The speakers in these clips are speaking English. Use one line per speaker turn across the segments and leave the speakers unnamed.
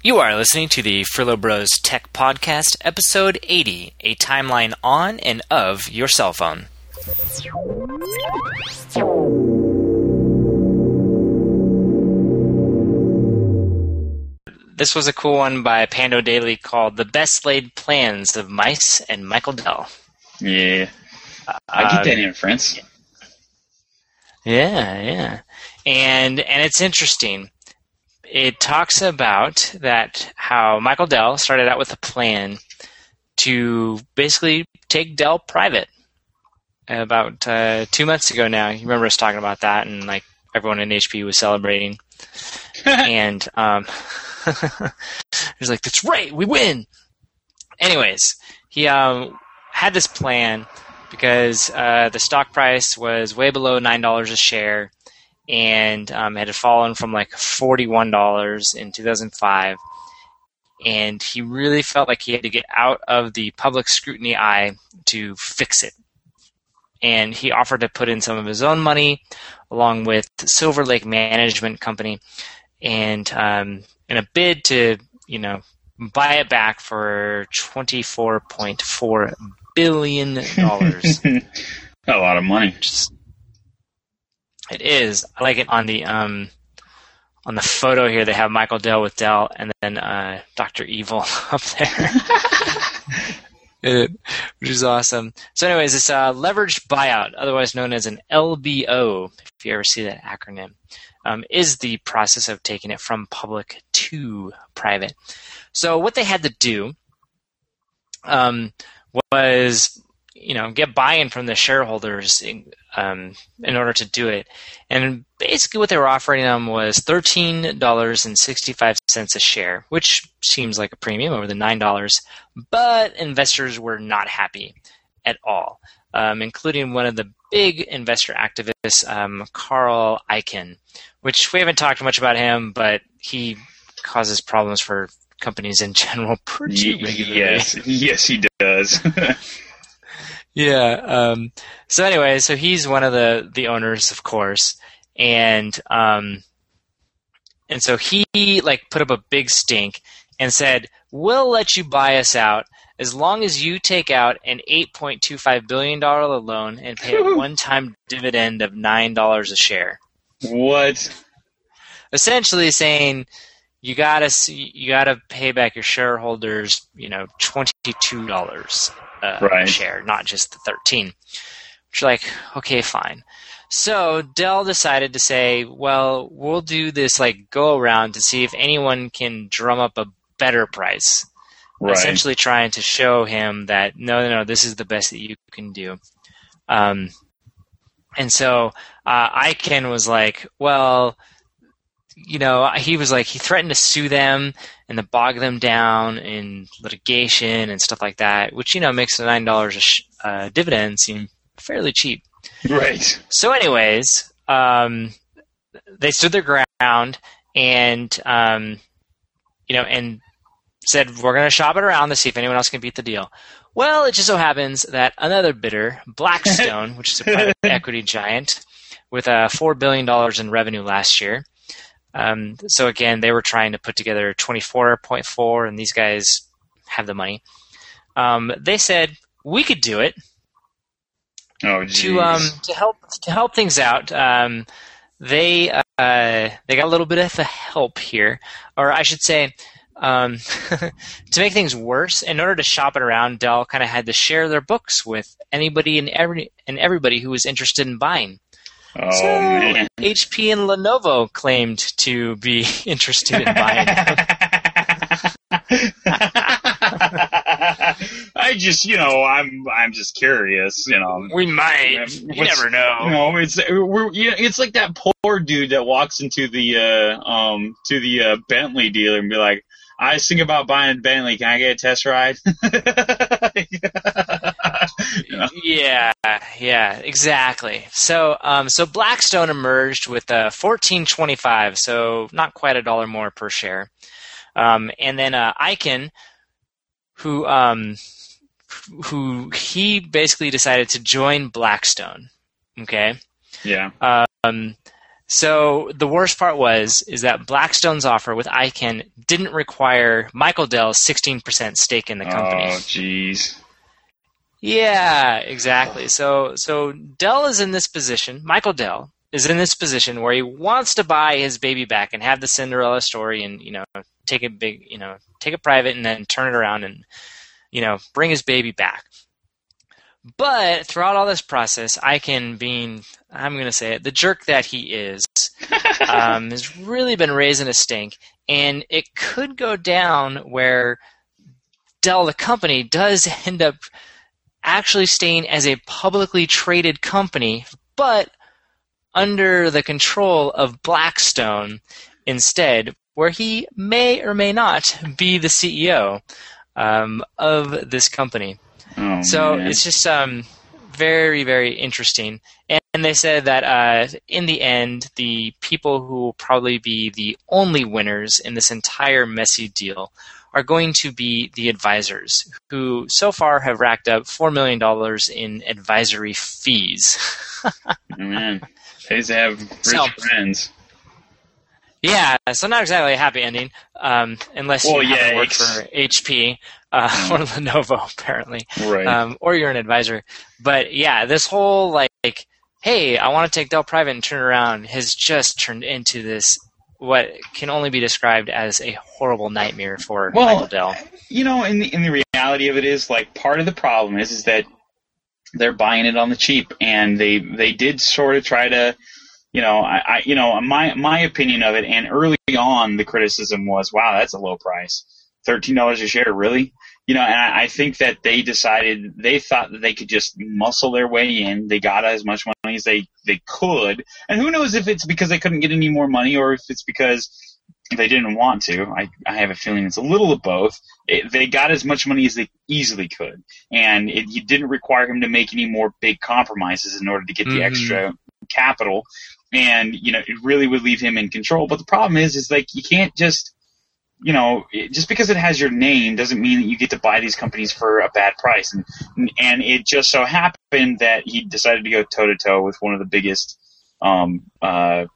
You are listening to the Frillo Bros Tech Podcast, episode 80, a timeline on and of your cell phone. This was a cool one by Pando Daily called The Best Laid Plans of Mice and Michael Dell.
Yeah. I get that inference.
Yeah. And it's interesting. It talks about that how Michael Dell started out with a plan to basically take Dell private about 2 months ago now. You remember us talking about that, and like everyone in HP was celebrating. And he's like, "That's right, we win." Anyways, he had this plan because the stock price was way below $9 a share. And had fallen from like $41 in 2005. And he really felt like he had to get out of the public scrutiny eye to fix it. And he offered to put in some of his own money along with Silver Lake Management Company and in a bid to, buy it back for $24.4 billion.
A lot of money.
It is. I like it on the photo here. They have Michael Dell with Dell, and then Dr. Evil up there, which is awesome. So, anyways, it's a leveraged buyout, otherwise known as an LBO. If you ever see that acronym, is the process of taking it from public to private. So, what they had to do was get buy-in from the shareholders in order to do it. And basically what they were offering them was $13.65 a share, which seems like a premium over the $9. But investors were not happy at all, including one of the big investor activists, Carl Icahn, which we haven't talked much about him, but he causes problems for companies in general pretty regularly.
Yes, he does.
Yeah. So anyway, so he's one of the owners, of course, and so he put up a big stink and said, "We'll let you buy us out as long as you take out an $8.25 billion loan and pay a one-time dividend of $9 a share."
What?
Essentially saying you gotta pay back your shareholders, $22. A share, not just the 13. Which you're like, okay, fine. So Dell decided to say, well, we'll do this go around to see if anyone can drum up a better price. Right. Essentially trying to show him that no, this is the best that you can do. And so Icahn was like, well, he threatened to sue them and to bog them down in litigation and stuff like that, which, makes the $9 a dividend seem fairly cheap.
Right.
So anyways, they stood their ground and, and said, we're going to shop it around to see if anyone else can beat the deal. Well, it just so happens that another bidder, Blackstone, which is a private equity giant with $4 billion in revenue last year. So again, they were trying to put together 24.4, and these guys have the money. They said we could do it.
Oh, geez.
To help things out. They got a little bit of help here, or I should say, to make things worse. In order to shop it around, Dell kind of had to share their books with anybody and everybody who was interested in buying.
Oh,
so
man.
HP and Lenovo claimed to be interested in buying it.
I just, I'm just curious,
We might. You never know.
It's like that poor dude that walks into the Bentley dealer and be like, I was thinking about buying a Bentley. Can I get a test ride?
Yeah, exactly. So Blackstone emerged with $14.25, so not quite $1 more per share. And then Icahn, who he basically decided to join Blackstone. Okay.
Yeah.
So the worst part is that Blackstone's offer with ICANN didn't require Michael Dell's 16% stake in the company.
Oh, jeez.
Yeah, exactly. So Dell is in this position. Michael Dell is in this position where he wants to buy his baby back and have the Cinderella story, and take it private and then turn it around and bring his baby back. But throughout all this process, ICANN being, I'm going to say it, the jerk that he is, has really been raising a stink. And it could go down where Dell, the company, does end up actually staying as a publicly traded company, but under the control of Blackstone instead, where he may or may not be the CEO of this company.
Oh,
so
man.
It's just very, very interesting. And they said that in the end, the people who will probably be the only winners in this entire messy deal are going to be the advisors, who so far have racked up $4 million in advisory fees.
Man, pays to have rich friends.
Yeah, so not exactly a happy ending, unless you haven't worked for HP or Lenovo, apparently,
right?
Or you're an advisor. But yeah, this whole hey, I want to take Dell private and turn it around has just turned into this what can only be described as a horrible nightmare for Michael Dell.
In the reality of it is, part of the problem is that they're buying it on the cheap, and they did sort of try to. My opinion of it, and early on the criticism was, wow, that's a low price. $13 a share, really? And I think that they thought that they could just muscle their way in. They got as much money as they could. And who knows if it's because they couldn't get any more money or if it's because they didn't want to. I have a feeling it's a little of both. They got as much money as they easily could. And you didn't require him to make any more big compromises in order to get the extra capital. And, it really would leave him in control. But the problem is you can't just, just because it has your name doesn't mean that you get to buy these companies for a bad price. And it just so happened that he decided to go toe-to-toe with one of the biggest, I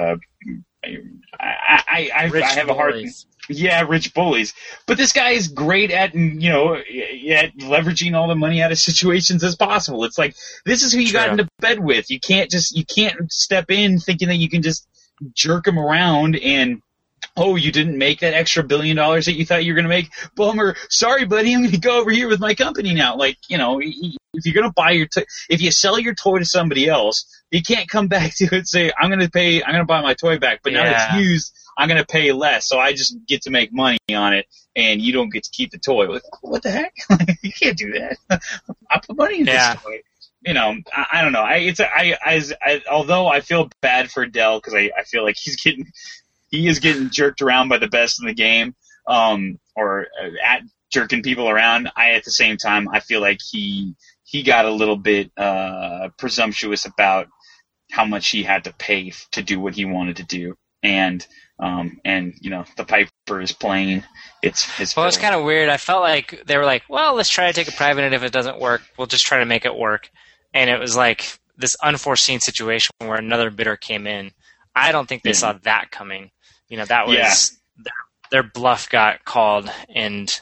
have a hard... Yeah, rich bullies. But this guy is great at, at leveraging all the money out of situations as possible. It's like, this is who you got into bed with. You can't step in thinking that you can just jerk him around and, oh, you didn't make that extra $1 billion that you thought you were going to make? Bummer. Sorry, buddy, I'm going to go over here with my company now. If you're going to buy if you sell your toy to somebody else, you can't come back to it and say, I'm going to buy my toy back, but now it's used, I'm going to pay less, so I just get to make money on it, and you don't get to keep the toy. What the heck? You can't do that. I put money in this toy. I don't know. Although I feel bad for Dell because I feel like he is getting jerked around by the best in the game, or at jerking people around. At the same time, I feel like he got a little bit presumptuous about how much he had to pay to do what he wanted to do, and the Piper is playing. It's
kind of weird. I felt like they were like, well, let's try to take it private, and if it doesn't work, we'll just try to make it work. And it was like this unforeseen situation where another bidder came in. I don't think they saw that coming. That was their bluff got called, and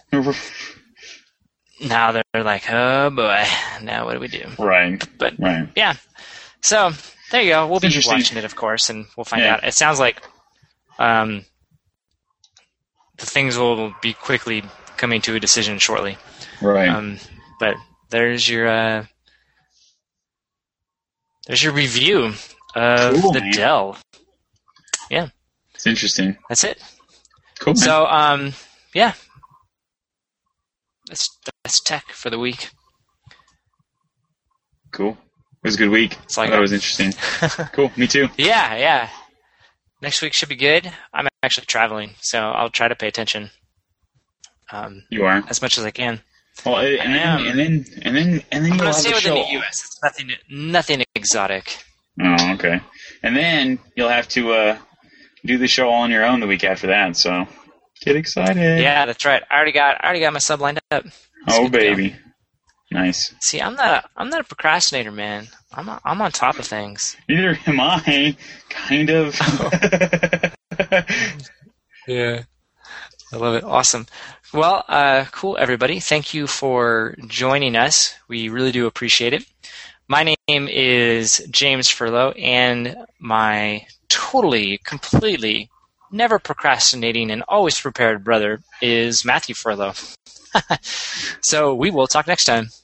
now they're like, oh boy, now what do we do?
Right.
But yeah, so there you go. We'll be watching it, of course, and we'll find out. It sounds like the things will be quickly coming to a decision shortly.
Right.
But there's your review of the Dell. Yeah.
It's interesting.
That's it.
Cool. Man.
So, that's tech for the week.
Cool. It was a good week. That was interesting. Cool. Me too.
Yeah. Next week should be good. I'm actually traveling, so I'll try to pay attention.
You are
as much as I can.
Well, and then
I'm
you'll
going to
have
stay
the
within
show.
the U.S. It's nothing exotic.
Oh, okay. And then you'll have to do the show all on your own the week after that. So get excited.
Yeah, that's right. I already got my sub lined up.
Oh, baby. Nice.
See, I'm not a procrastinator, man. I'm on top of things.
Neither am I. Kind of.
Yeah. I love it. Awesome. Well, cool, everybody. Thank you for joining us. We really do appreciate it. My name is James Furlow, and my totally, completely, never procrastinating and always prepared brother is Matthew Furlow. So we will talk next time.